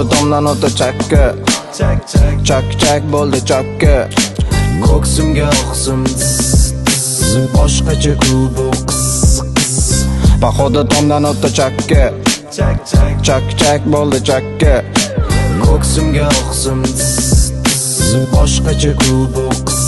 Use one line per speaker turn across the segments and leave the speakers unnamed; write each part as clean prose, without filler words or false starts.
tomdan o'ta chakka. Chak chak bo'ldi chakka. Ko'ksimga oqsim boshqacha ku bu Paxoda tomdan o'ta chakka. Chak chak bo'ldi chakka. Ko'ksimga oqsim boshqacha ku bu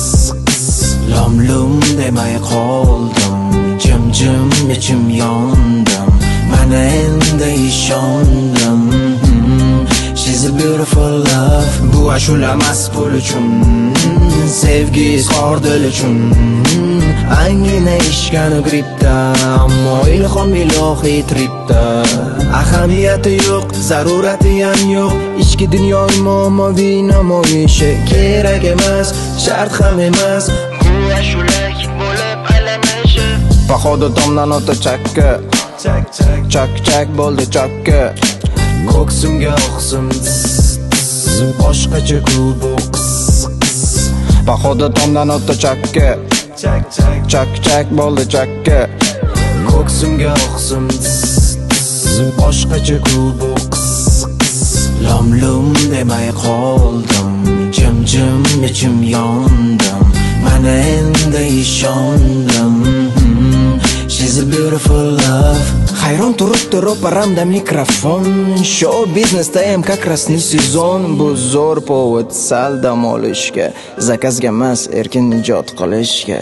Lom demay qoldim, jim ichim yondim, mana endi ishondim. She's a beautiful love. Bu ashula emas pul uchun, sevgi izhor dil uchun. Angina ishgani gripda, ammo ilhom ilohiy tripda. Ahamiyati yo'q, zarurati ham yo'q. Ichki dunyo momoviy namoyishi kerak emas, shart ham emas. Bu ashula hit bo'lib aylanishi. Paxoda tomdan o'ta chakka. Chak chak bo'ldi chakka. Ko'ksimga oqsim boshqacha ku bu Paxoda tomdan o'ta chakka. Chak chak bo'ldi chakka. Ko'ksimga oqsim boshqacha ku bu Lom demay qoldim, jim ichim yondim, mana endi ishondim. She's a beautiful love. Hayron turibdi ro'paramda mikrofon. Show biznesda ham как rasniy sezon. Bu zo'r povod sal dam olishga, zakazga emas, erkin ijod qilishga.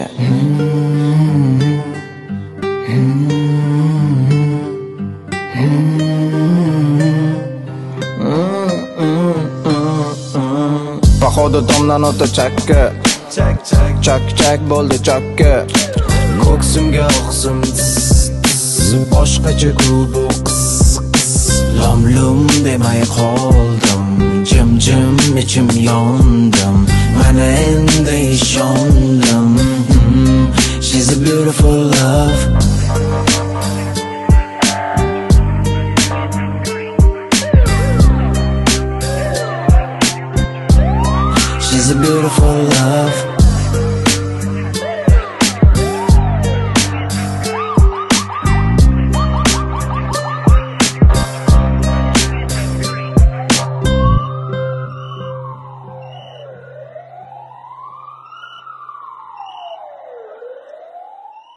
Paxoda tomdan o'ta chakka. Chak chak bo'ldi chakka. Ko'ksimga oqsim boshqacha ku bu Lom demay qoldim, jim ichim yondim, mana endi ishondim.